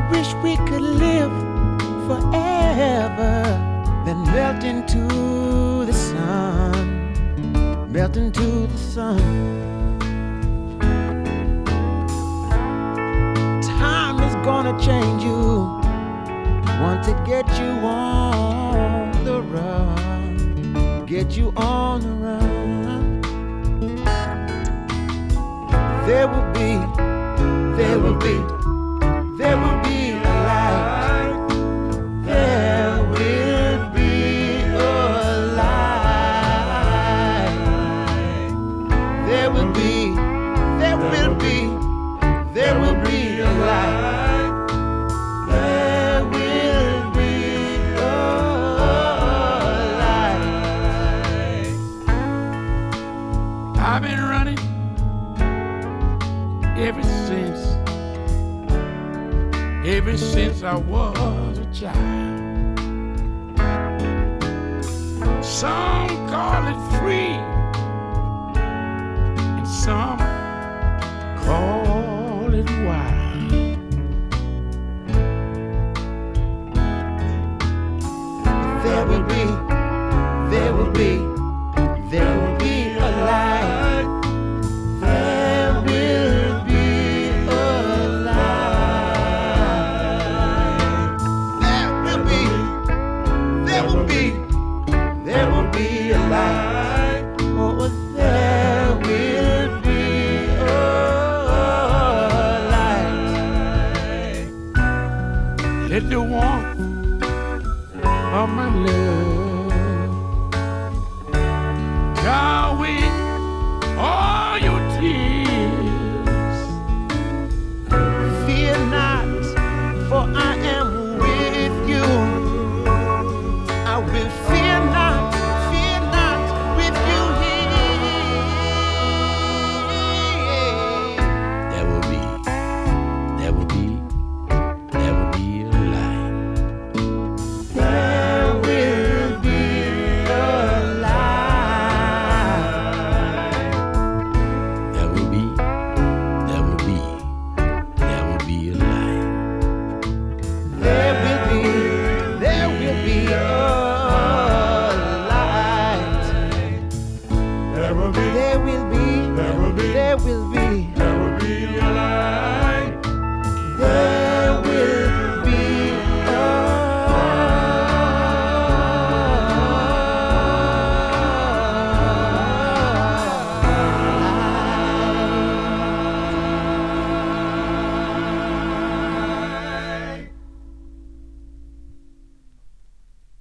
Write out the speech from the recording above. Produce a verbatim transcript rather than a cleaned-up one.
wish we could live forever, then melt into the sun, melt into the sun. Time is gonna change you, want to get you on the run, get you on the run. There will be, there will be, there will be a light. There will be a light. There will be, there will be, there will be a light. There will be a light. I've been running ever since, ever since I was a child. Some call it free, and some call it wild. There will be, there will be, there will be a light. There will be a light. There will be, there will be, there will be a light. Oh, there will be a light. Let the warmth of my love go away.